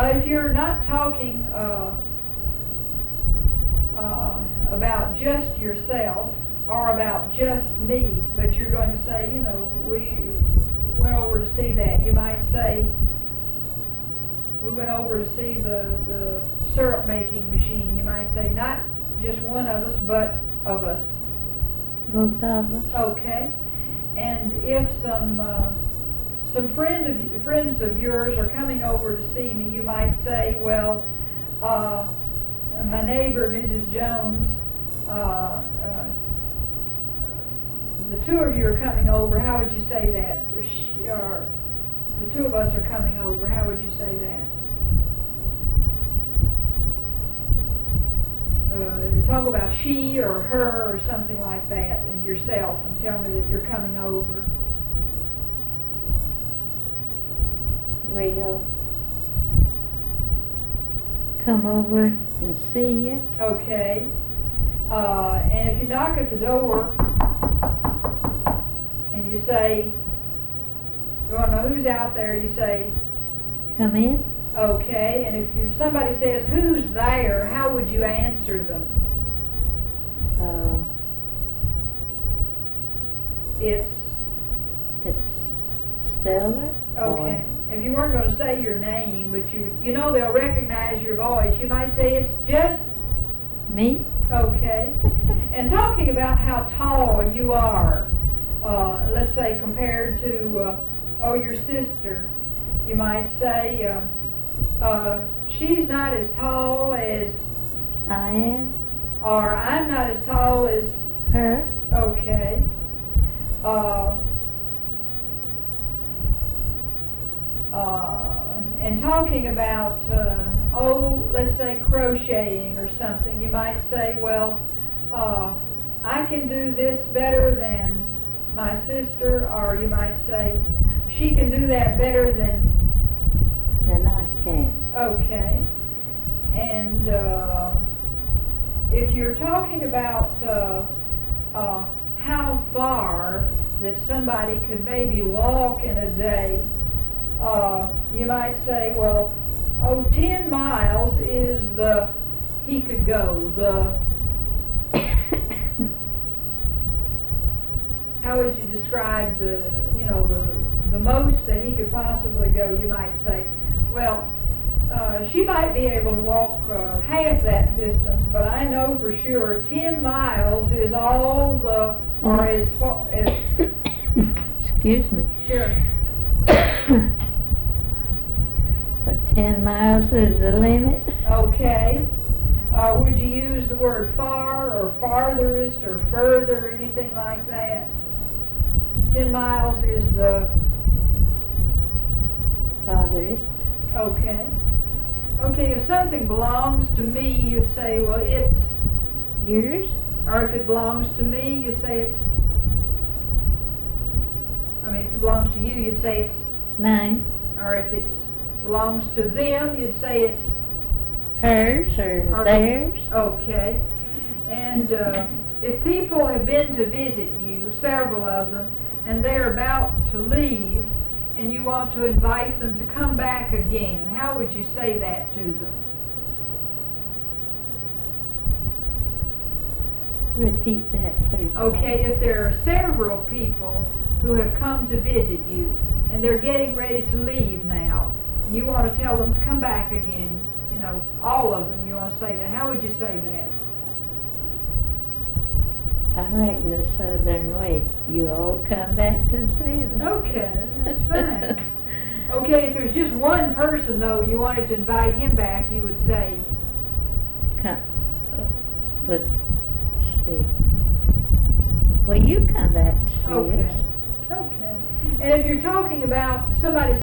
If you're not talking about just yourself or about just me, but you're going to say, you know, we went over to see that, you might say, we went over to see the syrup making machine. You might say, not just one of us, but of us. Both of us. Okay. And if some friends of yours are coming over to see me, you might say, well, my neighbor, Mrs. Jones, the two of you are coming over. How would you say that? Or the two of us are coming over. How would you say that? You talk about she or her or something like that, and yourself, and tell me that you're coming over. We'll come over and see you. Okay. And if you knock at the door and you say, you want to know who's out there, you say, Come in. okay. And if somebody says, who's there, how would you answer them? It's Stella. okay. If you weren't going to say your name, but you know they'll recognize your voice, you might say it's just Me. okay. And talking about how tall you are, let's say compared to your sister, you might say she's not as tall as I am. or I'm not as tall as Her. okay. And talking about, let's say crocheting or something, you might say, well, I can do this better than my sister, or you might say, she can do that better than, I can. okay. And if you're talking about how far that somebody could maybe walk in a day, you might say, well, 10 miles is he could go, how would you describe the most that he could possibly go? You might say, well, she might be able to walk half that distance, but I know for sure 10 miles is all or as far as... Excuse me. Sure. But 10 miles is the limit. Okay. Would you use the word far or farthest or further or anything like that? 10 miles is the... Farthest. Okay. Okay, if something belongs to me, you say, well, it's... Yours. Or if it belongs to me, you say it's... I mean, if it belongs to you, you'd say it's... Mine. Or if it belongs to them, you'd say it's... Hers or theirs. Okay. And if people have been to visit you, several of them, and they're about to leave, and you want to invite them to come back again, how would you say that to them? Repeat that, please. Okay, if there are several people who have come to visit you, and they're getting ready to leave now, and you want to tell them to come back again, all of them, you want to say that, how would you say that? I reckon the southern way. You all come back to see us. Okay, that's fine. Okay, if there's just one person, though, you wanted to invite him back, you would say... Come. Let's see. Will you come back to see us? Okay. And if you're talking about somebody